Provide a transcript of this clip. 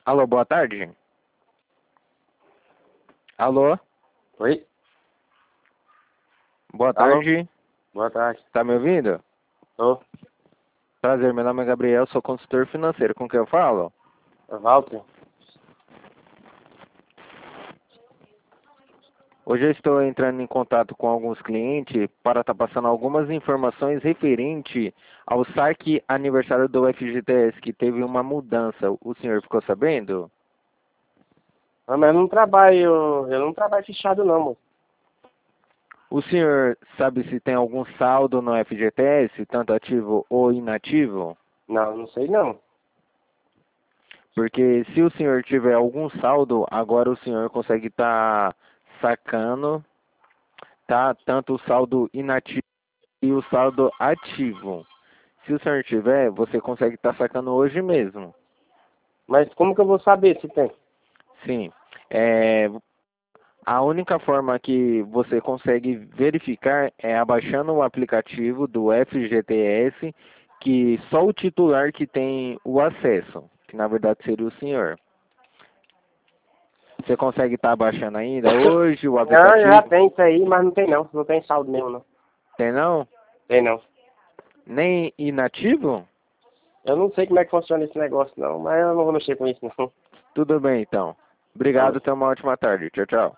Alô, boa tarde. Alô, Oi? boa Alô? tarde. Boa tarde. Tá me ouvindo? Tô. Prazer, meu nome é Gabriel, sou consultor financeiro. Com quem eu falo? Walter? Hoje eu estou entrando em contato com alguns clientes para estar passando algumas informações referente ao saque aniversário do FGTS, que teve uma mudança. O senhor ficou sabendo? Ah, mas eu não trabalho fechado não, moço. O senhor sabe se tem algum saldo no FGTS, tanto ativo ou inativo? Não, não sei não. Porque se o senhor tiver algum saldo, agora o senhor consegue estar sacando, tá? Tanto o saldo inativo e o saldo ativo. Se o senhor tiver, você consegue estar sacando hoje mesmo. Mas como que eu vou saber se tem? Sim. É, a única forma que você consegue verificar é abaixando o aplicativo do FGTS, que só o titular que tem o acesso, que na verdade seria o senhor. Você consegue estar baixando ainda hoje o Não, já aplicativo? tem isso aí, mas não tem não. Não tem saldo mesmo não. Tem não? Tem não. Nem inativo? Eu não sei como é que funciona esse negócio não, mas eu não vou mexer com isso não. Tudo bem então. Falou. Obrigado, tenha uma ótima tarde. Tchau, tchau.